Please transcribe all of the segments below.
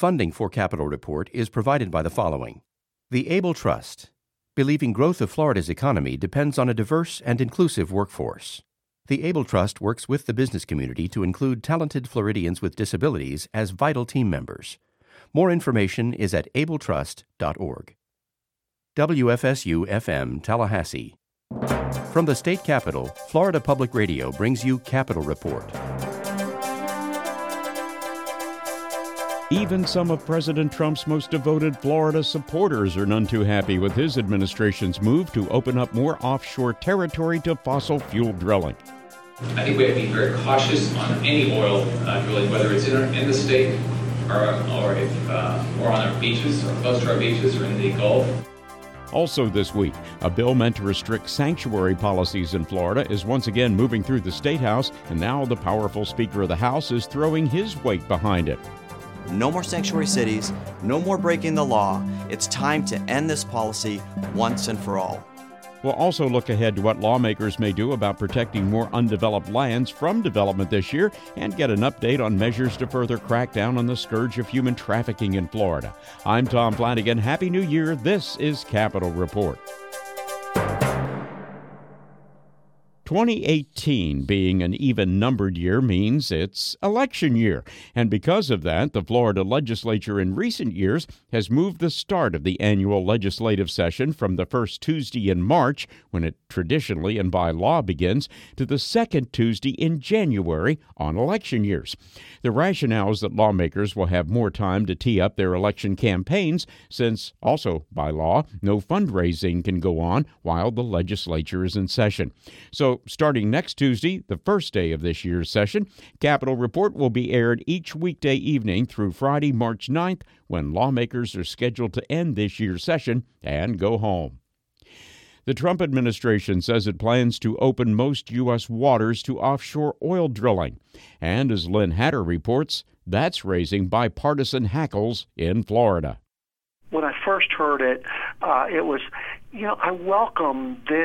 Funding for Capitol Report is provided by the following. The Able Trust, believing growth of Florida's economy depends on a diverse and inclusive workforce. The Able Trust works with the business community to include talented Floridians with disabilities as vital team members. More information is at abletrust.org. WFSU-FM Tallahassee. From the state capitol, Florida Public Radio brings you Capitol Report. Even some of President Trump's most devoted Florida supporters are none too happy with his administration's move to open up more offshore territory to fossil fuel drilling. I think we have to be very cautious on any oil drilling, whether it's in the state or on our beaches, or close to our beaches, or in the Gulf. Also this week, a bill meant to restrict sanctuary policies in Florida is once again moving through the State House, and now the powerful Speaker of the House is throwing his weight behind it. No more sanctuary cities, no more breaking the law. It's time to end this policy once and for all. We'll also look ahead to what lawmakers may do about protecting more undeveloped lands from development this year and get an update on measures to further crack down on the scourge of human trafficking in Florida. I'm Tom Flanagan. Happy New Year. This is Capitol Report. 2018 being an even-numbered year means it's election year. And because of that, the Florida legislature in recent years has moved the start of the annual legislative session from the first Tuesday in March, when it traditionally and by law begins, to the second Tuesday in January on election years. The rationale is that lawmakers will have more time to tee up their election campaigns, since, also by law, no fundraising can go on while the legislature is in session. So, starting next Tuesday, the first day of this year's session, Capitol Report will be aired each weekday evening through Friday, March 9th, when lawmakers are scheduled to end this year's session and go home. The Trump administration says it plans to open most U.S. waters to offshore oil drilling. And as Lynn Hatter reports, that's raising bipartisan hackles in Florida. When I first heard it, it was, I welcome this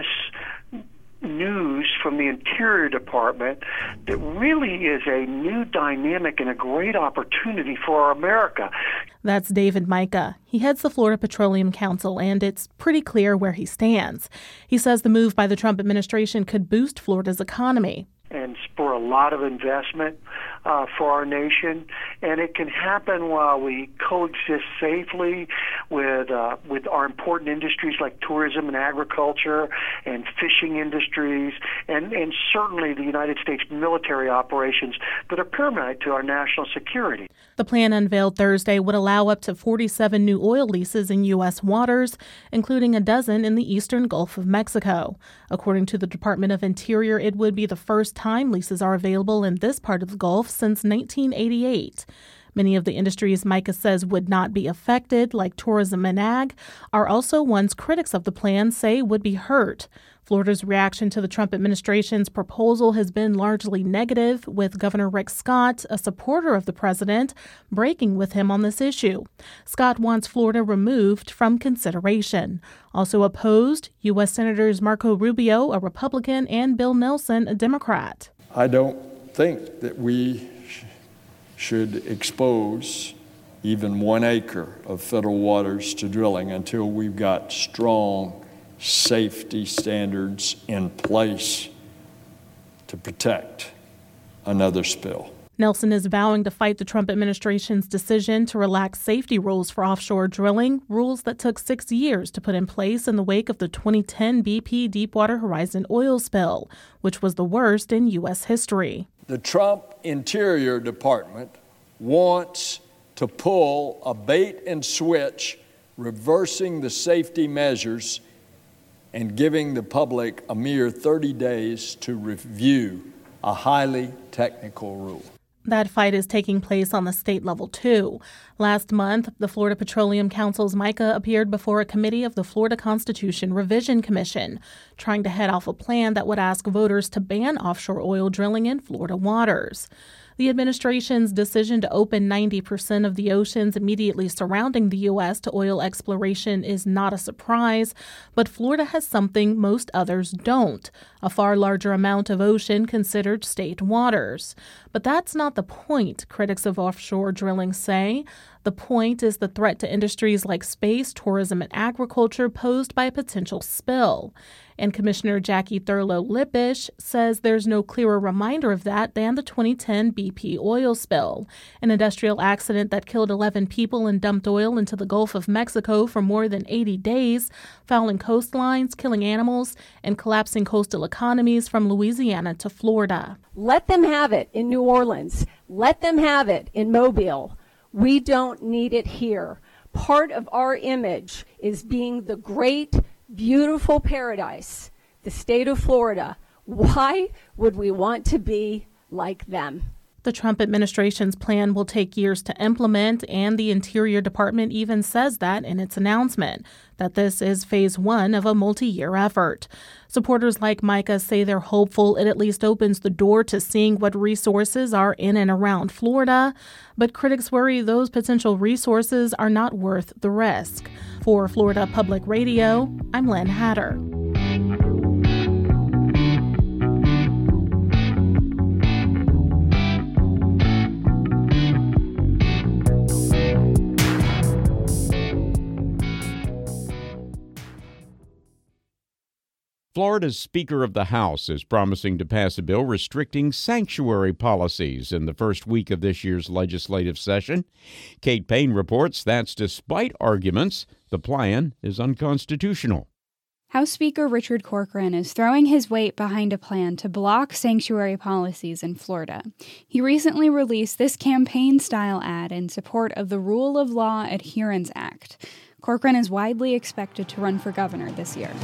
news from the Interior Department that really is a new dynamic and a great opportunity for our America. That's David Mica. He heads the Florida Petroleum Council, and it's pretty clear where he stands. He says the move by the Trump administration could boost Florida's economy and spur a lot of investment for our nation, and it can happen while we coexist safely with our important industries like tourism and agriculture and fishing industries, and certainly the United States military operations that are paramount to our national security. The plan unveiled Thursday would allow up to 47 new oil leases in U.S. waters, including a dozen in the eastern Gulf of Mexico. According to the Department of Interior, it would be the first time leases are available in this part of the Gulf since 1988. Many of the industries Mica says would not be affected, like tourism and ag, are also ones critics of the plan say would be hurt. Florida's reaction to the Trump administration's proposal has been largely negative, with Governor Rick Scott, a supporter of the president, breaking with him on this issue. Scott wants Florida removed from consideration. Also opposed, U.S. Senators Marco Rubio, a Republican, and Bill Nelson, a Democrat. I don't think that we should expose even 1 acre of federal waters to drilling until we've got strong safety standards in place to protect another spill. Nelson is vowing to fight the Trump administration's decision to relax safety rules for offshore drilling, rules that took 6 years to put in place in the wake of the 2010 BP Deepwater Horizon oil spill, which was the worst in U.S. history. The Trump Interior Department wants to pull a bait and switch, reversing the safety measures and giving the public a mere 30 days to review a highly technical rule. That fight is taking place on the state level, too. Last month, the Florida Petroleum Council's Mica appeared before a committee of the Florida Constitution Revision Commission, trying to head off a plan that would ask voters to ban offshore oil drilling in Florida waters. The administration's decision to open 90% of the oceans immediately surrounding the U.S. to oil exploration is not a surprise, but Florida has something most others don't, a far larger amount of ocean considered state waters. But that's not the point, critics of offshore drilling say. The point is the threat to industries like space, tourism, and agriculture posed by a potential spill. And Commissioner Jackie Thurlow-Lippisch says there's no clearer reminder of that than the 2010 BP oil spill, an industrial accident that killed 11 people and dumped oil into the Gulf of Mexico for more than 80 days, fouling coastlines, killing animals, and collapsing coastal economies from Louisiana to Florida. Let them have it in New Orleans. Let them have it in Mobile. We don't need it here. Part of our image is being the great, beautiful paradise, the state of Florida. Why would we want to be like them? The Trump administration's plan will take years to implement, and the Interior Department even says that in its announcement, that this is phase one of a multi-year effort. Supporters like Micah say they're hopeful it at least opens the door to seeing what resources are in and around Florida, but critics worry those potential resources are not worth the risk. For Florida Public Radio, I'm Lynn Hatter. Florida's Speaker of the House is promising to pass a bill restricting sanctuary policies in the first week of this year's legislative session. Kate Payne reports that's despite arguments the plan is unconstitutional. House Speaker Richard Corcoran is throwing his weight behind a plan to block sanctuary policies in Florida. He recently released this campaign-style ad in support of the Rule of Law Adherence Act. Corcoran is widely expected to run for governor this year.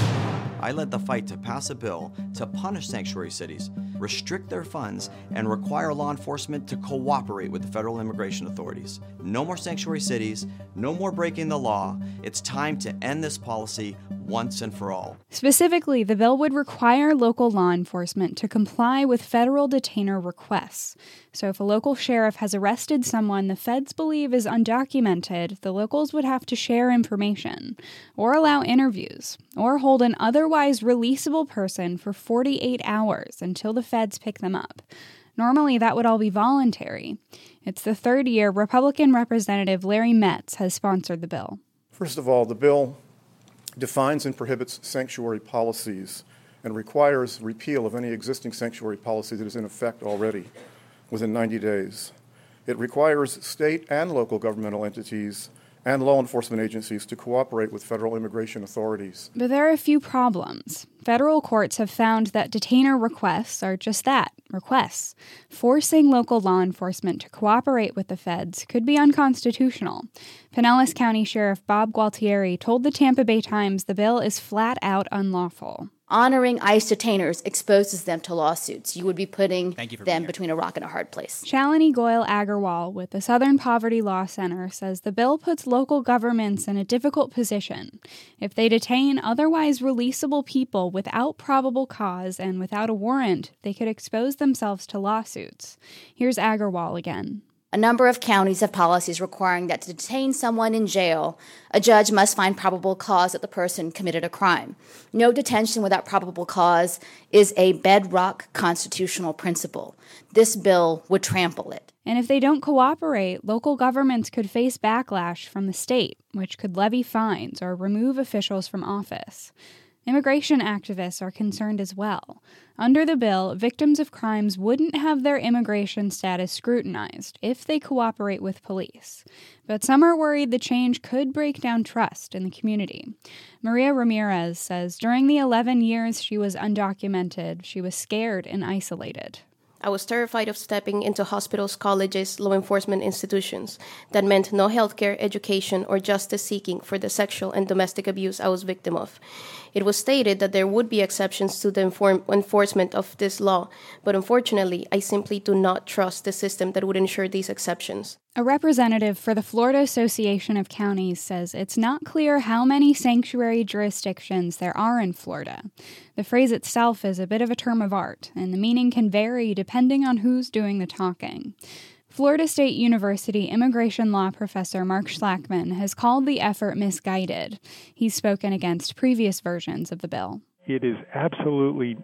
I led the fight to pass a bill to punish sanctuary cities, restrict their funds, and require law enforcement to cooperate with the federal immigration authorities. No more sanctuary cities, no more breaking the law. It's time to end this policy once and for all. Specifically, the bill would require local law enforcement to comply with federal detainer requests. So if a local sheriff has arrested someone the feds believe is undocumented, the locals would have to share information, or allow interviews, or hold an otherwise releasable person for 48 hours until the feds pick them up. Normally, that would all be voluntary. It's the third year Republican Representative Larry Metz has sponsored the bill. First of all, the bill defines and prohibits sanctuary policies and requires repeal of any existing sanctuary policy that is in effect already within 90 days. It requires state and local governmental entities and law enforcement agencies to cooperate with federal immigration authorities. But there are a few problems. Federal courts have found that detainer requests are just that, requests. Forcing local law enforcement to cooperate with the feds could be unconstitutional. Pinellas County Sheriff Bob Gualtieri told the Tampa Bay Times the bill is flat out unlawful. Honoring ICE detainers exposes them to lawsuits. You would be putting them between a rock and a hard place. Shalini Goyal Agarwal with the Southern Poverty Law Center says the bill puts local governments in a difficult position. If they detain otherwise releasable people without probable cause and without a warrant, they could expose themselves to lawsuits. Here's Agarwal again. A number of counties have policies requiring that to detain someone in jail, a judge must find probable cause that the person committed a crime. No detention without probable cause is a bedrock constitutional principle. This bill would trample it. And if they don't cooperate, local governments could face backlash from the state, which could levy fines or remove officials from office. Immigration activists are concerned as well. Under the bill, victims of crimes wouldn't have their immigration status scrutinized if they cooperate with police. But some are worried the change could break down trust in the community. Maria Ramirez says during the 11 years she was undocumented, she was scared and isolated. I was terrified of stepping into hospitals, colleges, law enforcement institutions. That meant no healthcare, education, or justice seeking for the sexual and domestic abuse I was victim of. It was stated that there would be exceptions to the enforcement of this law, but unfortunately, I simply do not trust the system that would ensure these exceptions. A representative for the Florida Association of Counties says it's not clear how many sanctuary jurisdictions there are in Florida. The phrase itself is a bit of a term of art, and the meaning can vary depending on who's doing the talking. Florida State University immigration law professor Mark Schlackman has called the effort misguided. He's spoken against previous versions of the bill. It is absolutely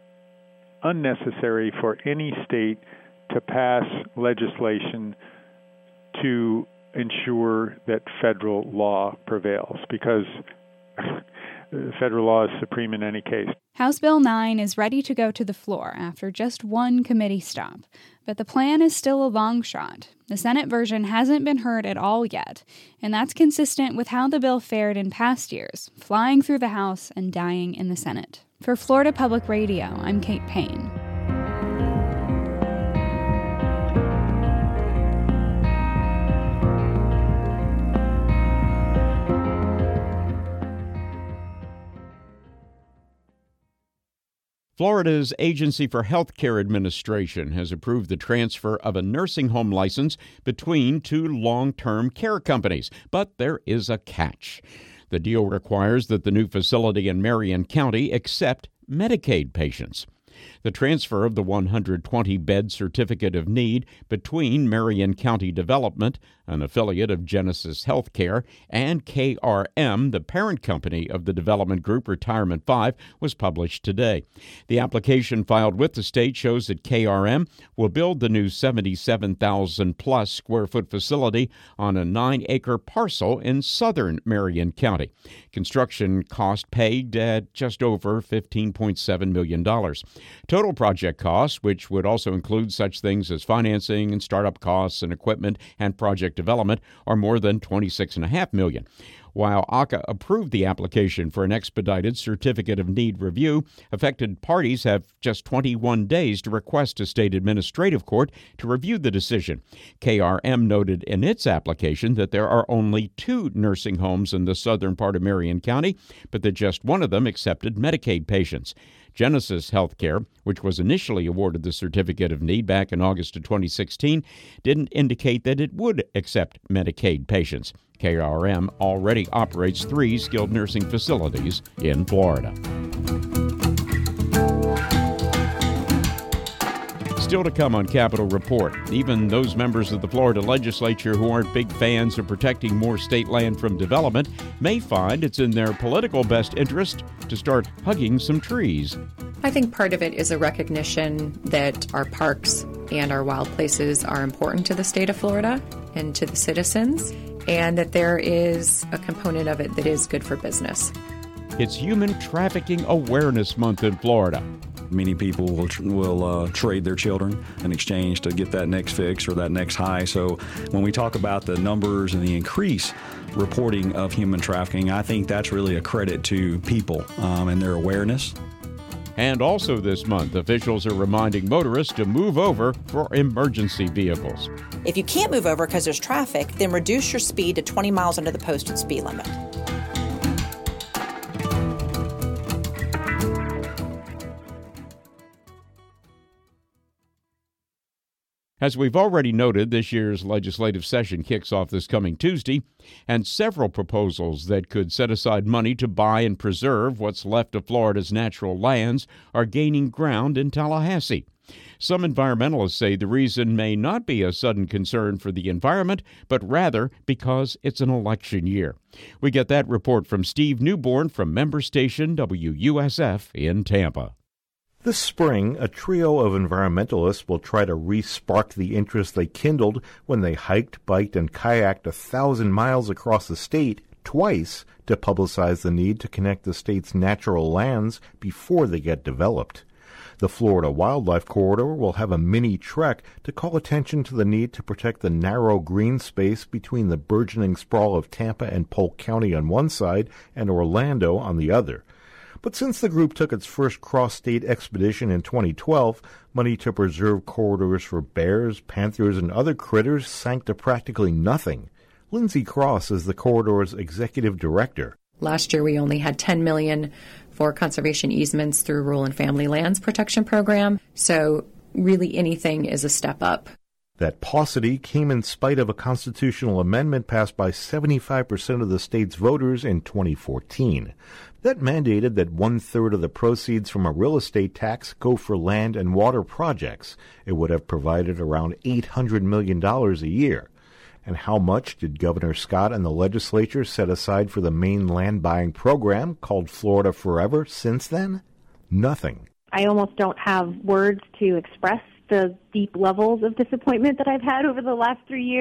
unnecessary for any state to pass legislation to ensure that federal law prevails, because federal law is supreme in any case. House Bill 9 is ready to go to the floor after just one committee stop, but the plan is still a long shot. The Senate version hasn't been heard at all yet, and that's consistent with how the bill fared in past years, flying through the House and dying in the Senate. For Florida Public Radio, I'm Kate Payne. Florida's Agency for Healthcare Administration has approved the transfer of a nursing home license between two long-term care companies, but there is a catch. The deal requires that the new facility in Marion County accept Medicaid patients. The transfer of the 120-bed Certificate of Need between Marion County Development, an affiliate of Genesis Healthcare, and KRM, the parent company of the development group Retirement 5, was published today. The application filed with the state shows that KRM will build the new 77,000-plus square foot facility on a 9-acre parcel in southern Marion County. Construction cost pegged at just over $15.7 million. Total project costs, which would also include such things as financing and startup costs and equipment and project development, are more than $26.5 million. While AHCA approved the application for an expedited Certificate of Need review, affected parties have just 21 days to request a state administrative court to review the decision. KRM noted in its application that there are only 2 nursing homes in the southern part of Marion County, but that just one of them accepted Medicaid patients. Genesis Healthcare, which was initially awarded the Certificate of Need back in August of 2016, didn't indicate that it would accept Medicaid patients. KRM already operates 3 skilled nursing facilities in Florida. Still to come on Capitol Report, even those members of the Florida legislature who aren't big fans of protecting more state land from development may find it's in their political best interest to start hugging some trees. I think part of it is a recognition that our parks and our wild places are important to the state of Florida and to the citizens, and that there is a component of it that is good for business. It's Human Trafficking Awareness Month in Florida. Many people will trade their children in exchange to get that next fix or that next high. So when we talk about the numbers and the increase reporting of human trafficking, I think that's really a credit to people and their awareness. And also this month, officials are reminding motorists to move over for emergency vehicles. If you can't move over because there's traffic, then reduce your speed to 20 miles under the posted speed limit. As we've already noted, this year's legislative session kicks off this coming Tuesday, and several proposals that could set aside money to buy and preserve what's left of Florida's natural lands are gaining ground in Tallahassee. Some environmentalists say the reason may not be a sudden concern for the environment, but rather because it's an election year. We get that report from Steve Newborn from member station WUSF in Tampa. This spring, a trio of environmentalists will try to re-spark the interest they kindled when they hiked, biked, and kayaked 1,000 miles across the state twice to publicize the need to connect the state's natural lands before they get developed. The Florida Wildlife Corridor will have a mini trek to call attention to the need to protect the narrow green space between the burgeoning sprawl of Tampa and Polk County on one side and Orlando on the other. But since the group took its first cross-state expedition in 2012, money to preserve corridors for bears, panthers, and other critters sank to practically nothing. Lindsay Cross is the corridor's executive director. Last year, we only had $10 million for conservation easements through Rural and Family Lands Protection Program, so really anything is a step up. That paucity came in spite of a constitutional amendment passed by 75% of the state's voters in 2014. That mandated that 1/3 of the proceeds from a real estate tax go for land and water projects. It would have provided around $800 million a year. And how much did Governor Scott and the legislature set aside for the main land buying program called Florida Forever since then? Nothing. I almost don't have words to express the deep levels of disappointment that I've had over the last 3 years.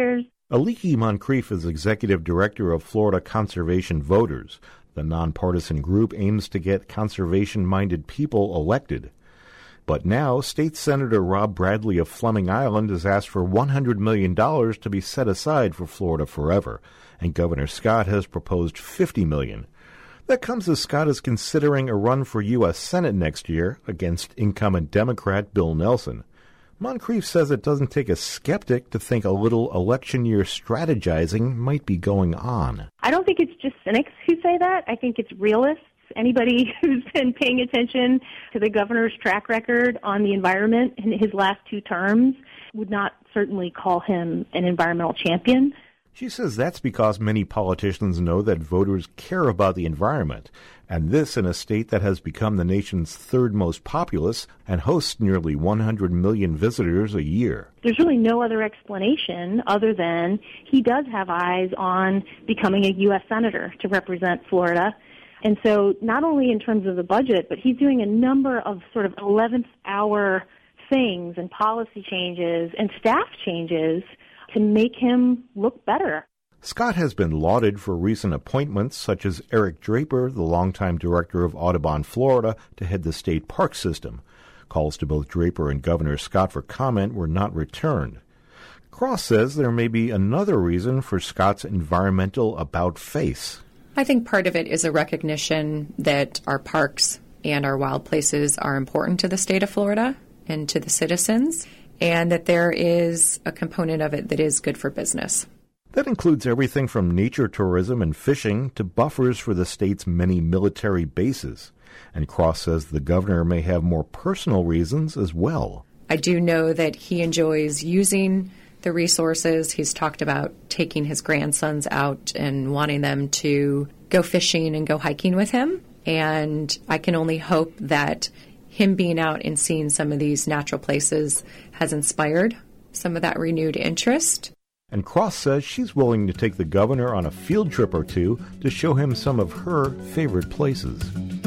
Aliki Moncrief is executive director of Florida Conservation Voters. The nonpartisan group aims to get conservation-minded people elected. But now, State Senator Rob Bradley of Fleming Island has asked for $100 million to be set aside for Florida Forever, and Governor Scott has proposed $50 million. That comes as Scott is considering a run for U.S. Senate next year against incumbent Democrat Bill Nelson. Moncrief says it doesn't take a skeptic to think a little election year strategizing might be going on. I don't think it's just cynics who say that. I think it's realists. Anybody who's been paying attention to the governor's track record on the environment in his last 2 terms would not certainly call him an environmental champion. She says that's because many politicians know that voters care about the environment, and this in a state that has become the nation's 3rd most populous and hosts nearly 100 million visitors a year. There's really no other explanation other than he does have eyes on becoming a U.S. Senator to represent Florida. And so not only in terms of the budget, but he's doing a number of sort of 11th hour things and policy changes and staff changes to make him look better. Scott has been lauded for recent appointments, such as Eric Draper, the longtime director of Audubon, Florida, to head the state park system. Calls to both Draper and Governor Scott for comment were not returned. Cross says there may be another reason for Scott's environmental about-face. I think part of it is a recognition that our parks and our wild places are important to the state of Florida and to the citizens, and that there is a component of it that is good for business. That includes everything from nature tourism and fishing to buffers for the state's many military bases. And Cross says the governor may have more personal reasons as well. I do know that he enjoys using the resources. He's talked about taking his grandsons out and wanting them to go fishing and go hiking with him. And I can only hope that him being out and seeing some of these natural places has inspired some of that renewed interest. And Cross says she's willing to take the governor on a field trip or two to show him some of her favorite places.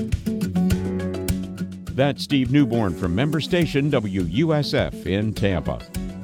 That's Steve Newborn from member station WUSF in Tampa.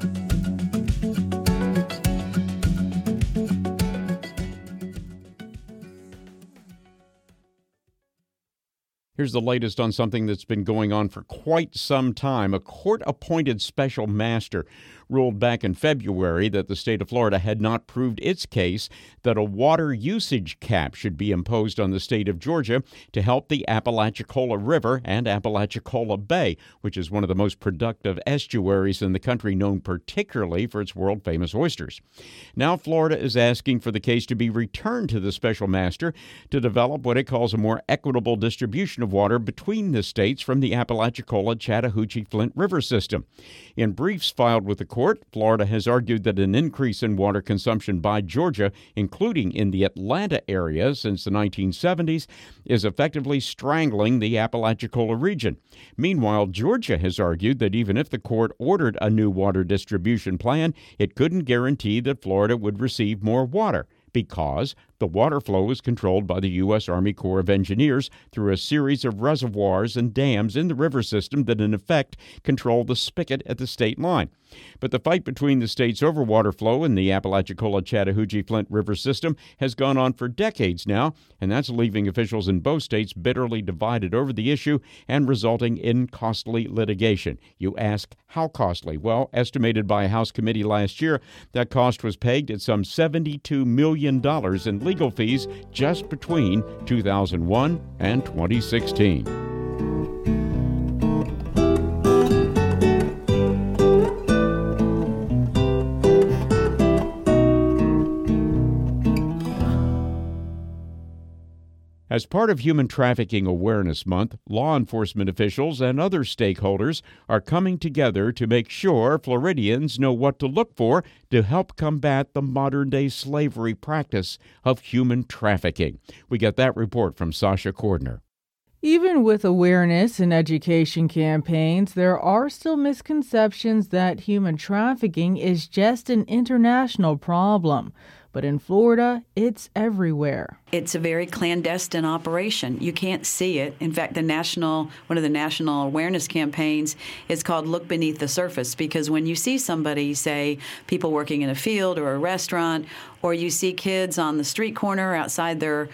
Here's the latest on something that's been going on for quite some time. A court-appointed special master ruled back in February that the state of Florida had not proved its case that a water usage cap should be imposed on the state of Georgia to help the Apalachicola River and Apalachicola Bay, which is one of the most productive estuaries in the country, known particularly for its world-famous oysters. Now Florida is asking for the case to be returned to the special master to develop what it calls a more equitable distribution of water between the states from the Apalachicola-Chattahoochee-Flint River system. In briefs filed with the court, Florida has argued that an increase in water consumption by Georgia, including in the Atlanta area since the 1970s, is effectively strangling the Apalachicola region. Meanwhile, Georgia has argued that even if the court ordered a new water distribution plan, it couldn't guarantee that Florida would receive more water, because the water flow is controlled by the U.S. Army Corps of Engineers through a series of reservoirs and dams in the river system that in effect control the spigot at the state line. But the fight between the states over water flow in the Apalachicola-Chattahoochee-Flint River system has gone on for decades now, and that's leaving officials in both states bitterly divided over the issue and resulting in costly litigation. You ask, how costly? Well, estimated by a House committee last year, that cost was pegged at some $72 million in legal fees just between 2001 and 2016. As part of Human Trafficking Awareness Month, law enforcement officials and other stakeholders are coming together to make sure Floridians know what to look for to help combat the modern-day slavery practice of human trafficking. We get that report from Sasha Cordner. Even with awareness and education campaigns, there are still misconceptions that human trafficking is just an international problem. But But in Florida, it's everywhere. It's a very clandestine operation. You can't see it. In fact, one of the national awareness campaigns is called Look Beneath the Surface, because when you see somebody, say, people working in a field or a restaurant, or you see kids on the street corner outside their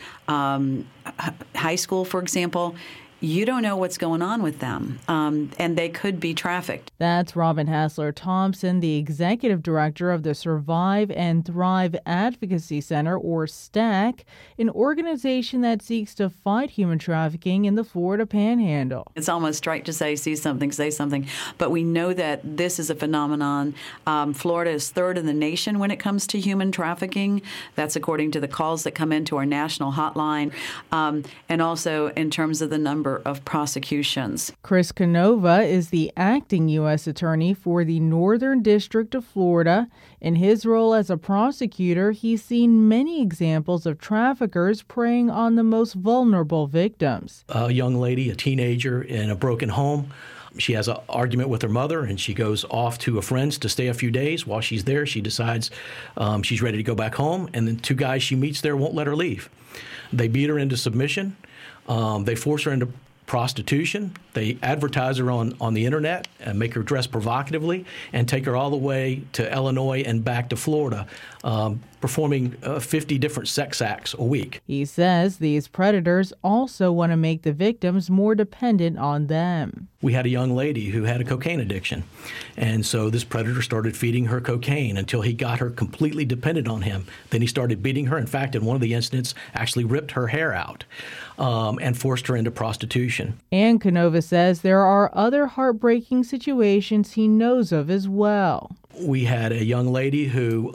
high school, for example, you don't know what's going on with them, and they could be trafficked. That's Robin Hassler-Thompson, the executive director of the Survive and Thrive Advocacy Center, or STAC, an organization that seeks to fight human trafficking in the Florida Panhandle. It's almost right to say, see something, say something, but we know that this is a phenomenon. Florida is third in the nation when it comes to human trafficking. That's according to the calls that come into our national hotline, and also in terms of the number of prosecutions. Chris Canova is the acting U.S. attorney for the Northern District of Florida. In his role as a prosecutor, he's seen many examples of traffickers preying on the most vulnerable victims. A young lady, a teenager in a broken home. She has an argument with her mother, and she goes off to a friend's to stay a few days. While she's there, she decides she's ready to go back home, and then two guys she meets there won't let her leave. They beat her into submission. They force her into prostitution. They advertise her on the internet and make her dress provocatively and take her all the way to Illinois and back to Florida, performing 50 different sex acts a week. He says these predators also want to make the victims more dependent on them. We had a young lady who had a cocaine addiction, and so this predator started feeding her cocaine until he got her completely dependent on him. Then he started beating her. In fact, in one of the incidents, actually ripped her hair out and forced her into prostitution. And Canova says there are other heartbreaking situations he knows of as well. We had a young lady who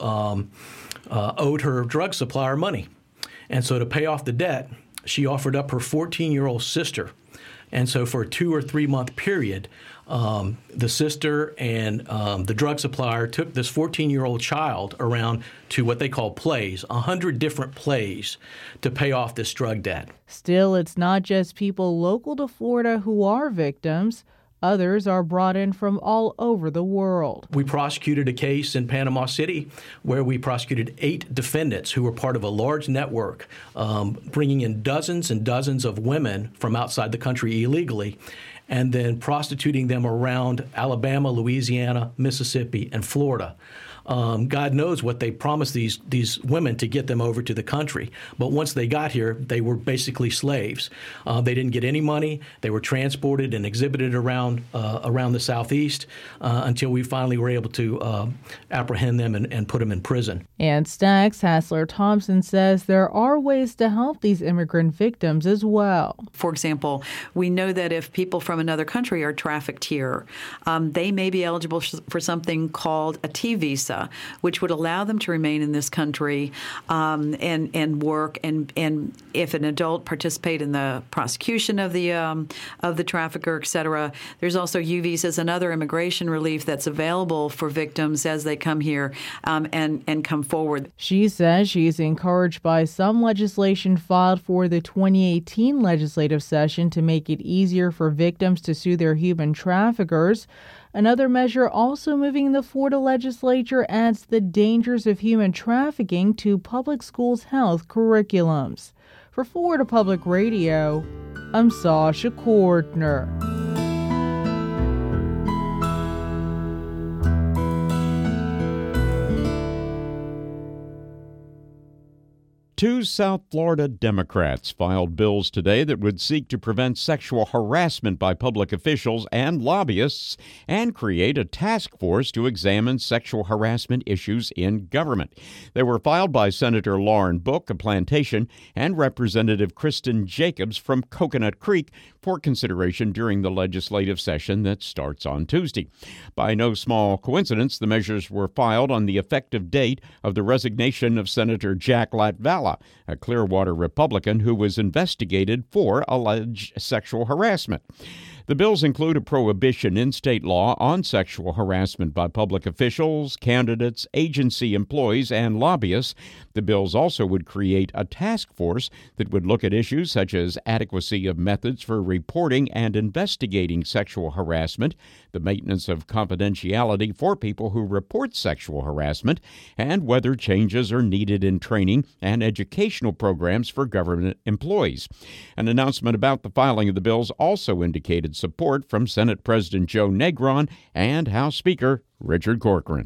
owed her drug supplier money. And so to pay off the debt, she offered up her 14-year-old sister. And so for a 2 or 3 month period, the sister and the drug supplier took this 14-year-old child around to what they call plays, 100 different plays, to pay off this drug debt. Still, it's not just people local to Florida who are victims. Others are brought in from all over the world. We prosecuted a case in Panama City where we prosecuted 8 defendants who were part of a large network, bringing in dozens and dozens of women from outside the country illegally, and then prostituting them around Alabama, Louisiana, Mississippi, and Florida. God knows what they promised these women to get them over to the country. But once they got here, they were basically slaves. They didn't get any money. They were transported and exhibited around the Southeast until we finally were able to apprehend them and put them in prison. And STAC's Hassler-Thompson says there are ways to help these immigrant victims as well. For example, we know that if people from another country are trafficked here, they may be eligible for something called a T visa, which would allow them to remain in this country and work. And if an adult participate in the prosecution of the trafficker, et cetera, there's also U visas and other immigration relief that's available for victims as they come here and come forward. She says she's encouraged by some legislation filed for the 2018 legislative session to make it easier for victims to sue their human traffickers. Another measure also moving in the Florida legislature adds the dangers of human trafficking to public schools' health curriculums. For Florida Public Radio, I'm Sasha Cordner. Two South Florida Democrats filed bills today that would seek to prevent sexual harassment by public officials and lobbyists and create a task force to examine sexual harassment issues in government. They were filed by Senator Lauren Book of Plantation and Representative Kristen Jacobs from Coconut Creek for consideration during the legislative session that starts on Tuesday. By no small coincidence, the measures were filed on the effective date of the resignation of Senator Jack Latvala, a Clearwater Republican who was investigated for alleged sexual harassment. The bills include a prohibition in state law on sexual harassment by public officials, candidates, agency employees, and lobbyists. The bills also would create a task force that would look at issues such as adequacy of methods for reporting and investigating sexual harassment, the maintenance of confidentiality for people who report sexual harassment, and whether changes are needed in training and educational programs for government employees. An announcement about the filing of the bills also indicated support from Senate President Joe Negron and House Speaker Richard Corcoran.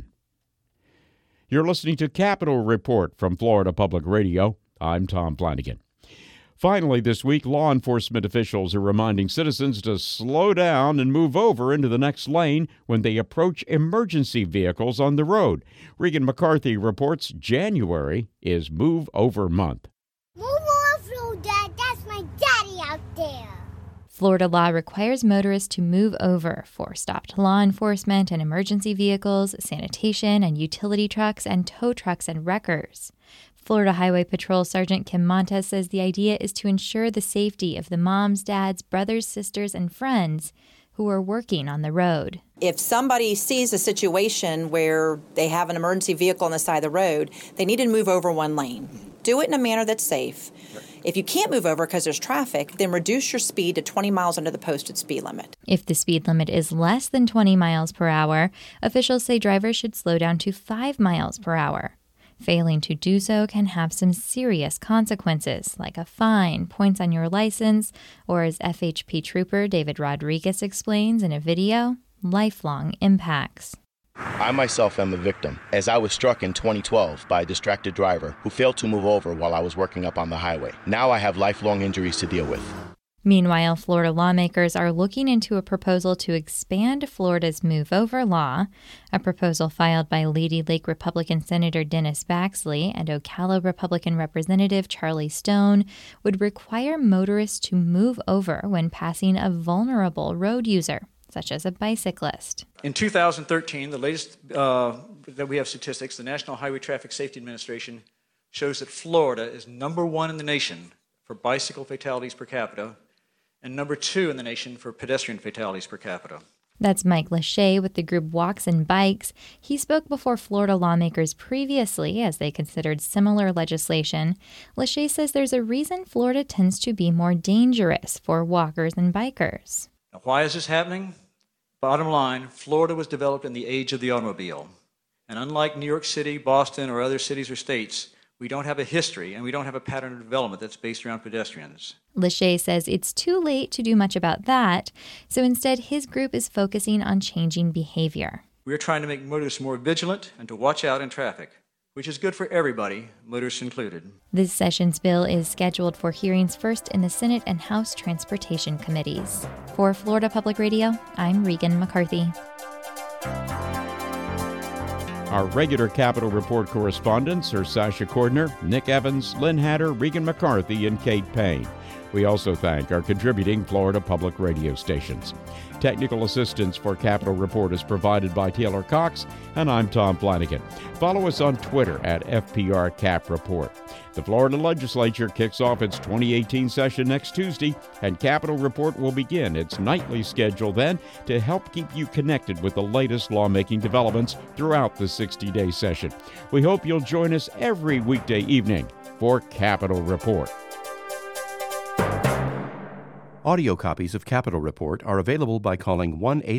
You're listening to Capitol Report from Florida Public Radio. I'm Tom Flanagan. Finally, this week, law enforcement officials are reminding citizens to slow down and move over into the next lane when they approach emergency vehicles on the road. Regan McCarthy reports January is Move Over Month. Move over, Dad. That's my daddy out there. Florida law requires motorists to move over for stopped law enforcement and emergency vehicles, sanitation and utility trucks, and tow trucks and wreckers. Florida Highway Patrol Sergeant Kim Montes says the idea is to ensure the safety of the moms, dads, brothers, sisters, and friends who are working on the road. If somebody sees a situation where they have an emergency vehicle on the side of the road, they need to move over one lane. Do it in a manner that's safe. If you can't move over because there's traffic, then reduce your speed to 20 miles under the posted speed limit. If the speed limit is less than 20 miles per hour, officials say drivers should slow down to 5 miles per hour. Failing to do so can have some serious consequences, like a fine, points on your license, or as FHP Trooper David Rodriguez explains in a video, lifelong impacts. I myself am a victim, as I was struck in 2012 by a distracted driver who failed to move over while I was working up on the highway. Now I have lifelong injuries to deal with. Meanwhile, Florida lawmakers are looking into a proposal to expand Florida's Move Over law. A proposal filed by Lady Lake Republican Senator Dennis Baxley and Ocala Republican Representative Charlie Stone would require motorists to move over when passing a vulnerable road user, such as a bicyclist. In 2013, the latest that we have statistics, the National Highway Traffic Safety Administration shows that Florida is number 1 in the nation for bicycle fatalities per capita and number 2 in the nation for pedestrian fatalities per capita. That's Mike Lachey with the group Walks and Bikes. He spoke before Florida lawmakers previously as they considered similar legislation. Lachey says there's a reason Florida tends to be more dangerous for walkers and bikers. Now, why is this happening? Bottom line, Florida was developed in the age of the automobile. And unlike New York City, Boston, or other cities or states, we don't have a history and we don't have a pattern of development that's based around pedestrians. Lachey says it's too late to do much about that, so instead his group is focusing on changing behavior. We're trying to make motorists more vigilant and to watch out in traffic, which is good for everybody, motorists included. This session's bill is scheduled for hearings first in the Senate and House Transportation Committees. For Florida Public Radio, I'm Regan McCarthy. Our regular Capitol Report correspondents are Sasha Cordner, Nick Evans, Lynn Hatter, Regan McCarthy, and Kate Payne. We also thank our contributing Florida Public Radio stations. Technical assistance for Capitol Report is provided by Taylor Cox, and I'm Tom Flanagan. Follow us on Twitter at FPR Cap Report. The Florida Legislature kicks off its 2018 session next Tuesday, and Capitol Report will begin its nightly schedule then to help keep you connected with the latest lawmaking developments throughout the 60-day session. We hope you'll join us every weekday evening for Capitol Report. Audio copies of Capitol Report are available by calling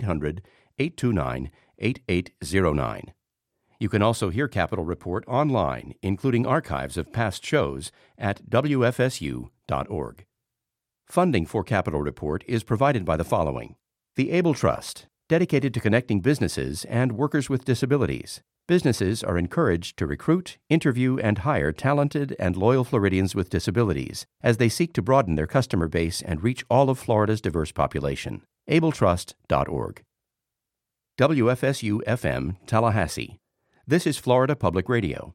1-800-829-8809. You can also hear Capitol Report online, including archives of past shows at wfsu.org. Funding for Capitol Report is provided by the following: the Able Trust, dedicated to connecting businesses and workers with disabilities. Businesses are encouraged to recruit, interview, and hire talented and loyal Floridians with disabilities as they seek to broaden their customer base and reach all of Florida's diverse population. abletrust.org. WFSU-FM, Tallahassee. This is Florida Public Radio.